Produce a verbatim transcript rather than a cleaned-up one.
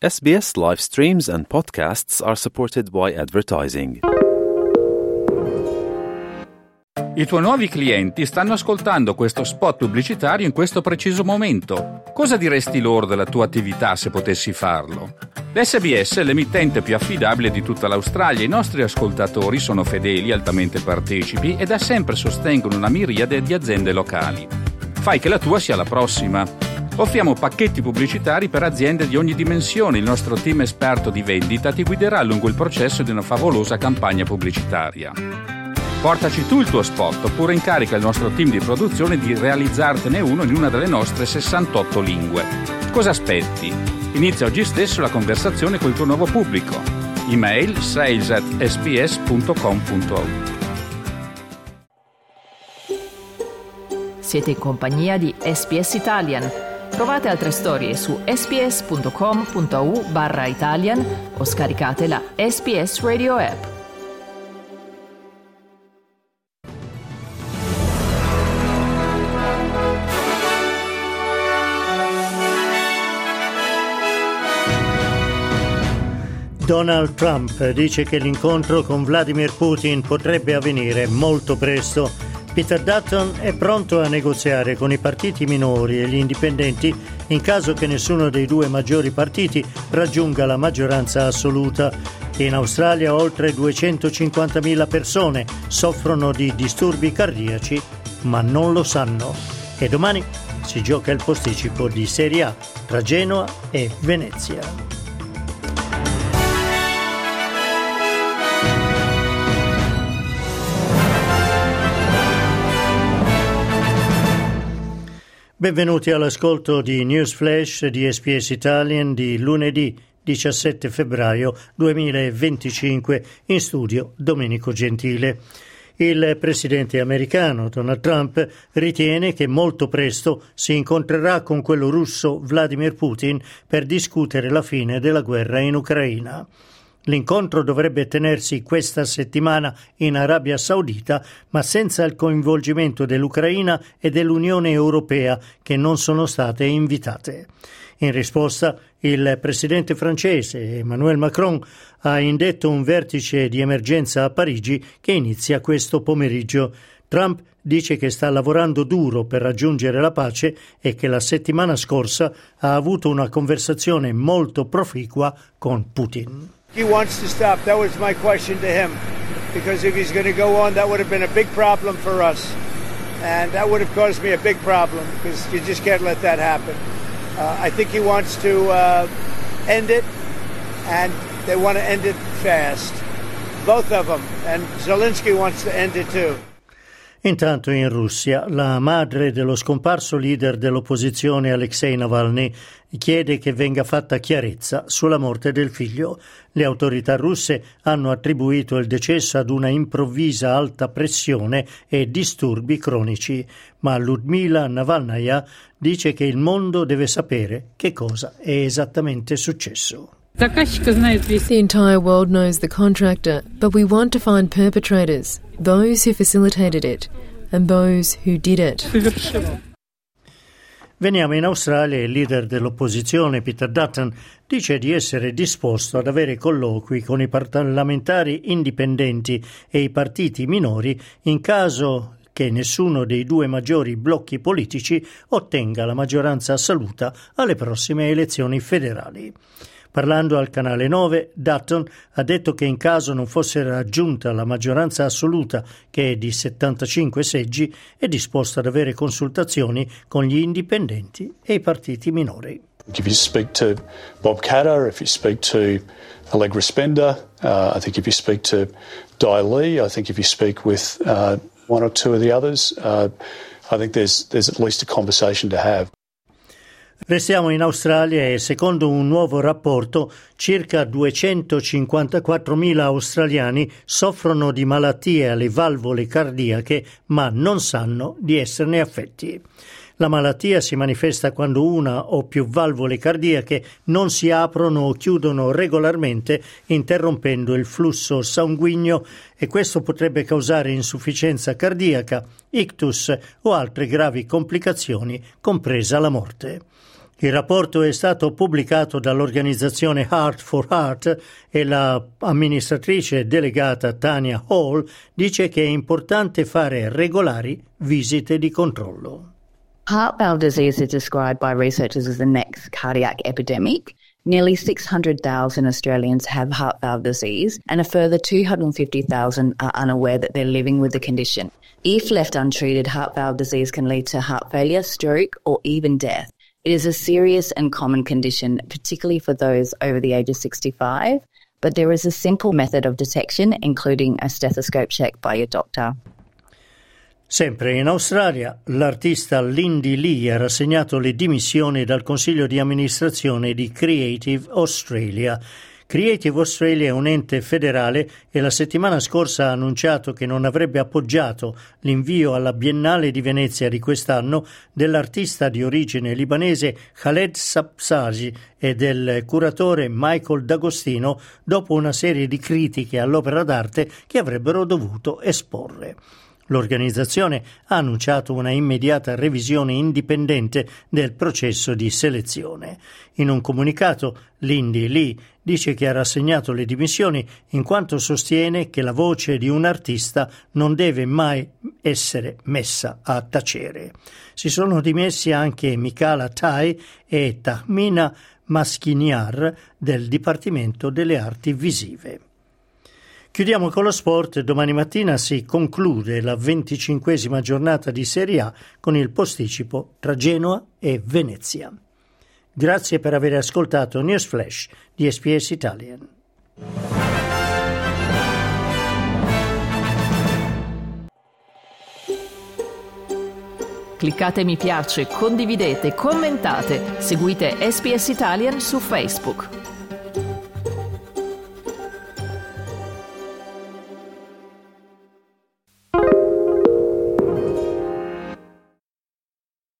S B S live streams and podcasts are supported by advertising. I tuoi nuovi clienti stanno ascoltando questo spot pubblicitario in questo preciso momento. Cosa diresti loro della tua attività se potessi farlo? L'S B S è l'emittente più affidabile di tutta l'Australia. I nostri ascoltatori sono fedeli, altamente partecipi e da sempre sostengono una miriade di aziende locali. Fai che la tua sia la prossima. Offriamo pacchetti pubblicitari per aziende di ogni dimensione. Il nostro team esperto di vendita ti guiderà lungo il processo di una favolosa campagna pubblicitaria. Portaci tu il tuo spot oppure incarica il nostro team di produzione di realizzartene uno in una delle nostre sessantotto lingue. Cosa aspetti? Inizia oggi stesso la conversazione col tuo nuovo pubblico. Email sales at s b s punto com punto a u. Siete in compagnia di S B S Italian. Trovate altre storie su sbs.com punto a u barra Italian o scaricate la S B S Radio app. Donald Trump dice che l'incontro con Vladimir Putin potrebbe avvenire molto presto. Peter Dutton è pronto a negoziare con i partiti minori e gli indipendenti in caso che nessuno dei due maggiori partiti raggiunga la maggioranza assoluta. In Australia oltre duecentocinquantamila persone soffrono di disturbi cardiaci, ma non lo sanno. E domani si gioca il posticipo di Serie A tra Genoa e Venezia. Benvenuti all'ascolto di News Flash di S B S Italian di lunedì diciassette febbraio duemilaventicinque, in studio Domenico Gentile. Il presidente americano Donald Trump ritiene che molto presto si incontrerà con quello russo Vladimir Putin per discutere la fine della guerra in Ucraina. L'incontro dovrebbe tenersi questa settimana in Arabia Saudita, ma senza il coinvolgimento dell'Ucraina e dell'Unione Europea, che non sono state invitate. In risposta, il presidente francese Emmanuel Macron ha indetto un vertice di emergenza a Parigi che inizia questo pomeriggio. Trump dice che sta lavorando duro per raggiungere la pace e che la settimana scorsa ha avuto una conversazione molto proficua con Putin. He wants to stop. That was my question to him, because if he's going to go on, that would have been a big problem for us, and that would have caused me a big problem, because you just can't let that happen. Uh, I think he wants to uh, end it, and they want to end it fast, both of them, and Zelensky wants to end it too. Intanto in Russia, la madre dello scomparso leader dell'opposizione Alexei Navalny chiede che venga fatta chiarezza sulla morte del figlio. Le autorità russe hanno attribuito il decesso ad una improvvisa alta pressione e disturbi cronici, ma Lyudmila Navalnaya dice che il mondo deve sapere che cosa è esattamente successo. The entire world knows the contractor, but we want to find perpetrators, those who facilitated it, and those who did it. Veniamo in Australia e il leader dell'opposizione Peter Dutton dice di essere disposto ad avere colloqui con i parlamentari indipendenti e i partiti minori in caso che nessuno dei due maggiori blocchi politici ottenga la maggioranza assoluta alle prossime elezioni federali. Parlando al canale nove, Dutton ha detto che in caso non fosse raggiunta la maggioranza assoluta, che è di settantacinque seggi, è disposto ad avere consultazioni con gli indipendenti e i partiti minori. If you speak to Bob Katter, if you speak to Allegra Spender, uh, I think if you speak to Di Lee, I think if you speak with uh, one or two of the others, uh, I think there's there's at least a conversation to have. Restiamo in Australia e secondo un nuovo rapporto circa duecentocinquantaquattromila australiani soffrono di malattie alle valvole cardiache ma non sanno di esserne affetti. La malattia si manifesta quando una o più valvole cardiache non si aprono o chiudono regolarmente, interrompendo il flusso sanguigno, e questo potrebbe causare insufficienza cardiaca, ictus o altre gravi complicazioni, compresa la morte. Il rapporto è stato pubblicato dall'organizzazione Heart for Heart e l'amministratrice delegata Tanya Hall dice che è importante fare regolari visite di controllo. Heart valve disease is described by researchers as the next cardiac epidemic. Nearly six hundred thousand Australians have heart valve disease and a further two hundred fifty thousand are unaware that they're living with the condition. If left untreated, heart valve disease can lead to heart failure, stroke or even death. It is a serious and common condition, particularly for those over the age of sixty-five, but there is a simple method of detection, including a stethoscope check by your doctor. Sempre in Australia, l'artista Lindy Lee ha rassegnato le dimissioni dal consiglio di amministrazione di Creative Australia. Creative Australia è un ente federale e la settimana scorsa ha annunciato che non avrebbe appoggiato l'invio alla Biennale di Venezia di quest'anno dell'artista di origine libanese Khaled Sapsagi e del curatore Michael D'Agostino dopo una serie di critiche all'opera d'arte che avrebbero dovuto esporre. L'organizzazione ha annunciato una immediata revisione indipendente del processo di selezione. In un comunicato, Lindy Lee dice che ha rassegnato le dimissioni in quanto sostiene che la voce di un artista non deve mai essere messa a tacere. Si sono dimessi anche Mikala Tai e Tahmina Maschiniar del Dipartimento delle Arti Visive. Chiudiamo con lo sport. Domani mattina si conclude la venticinquesima giornata di Serie A con il posticipo tra Genoa e Venezia. Grazie per aver ascoltato News Flash di S B S Italian. Cliccate mi piace, condividete, commentate, seguite S B S Italian su Facebook.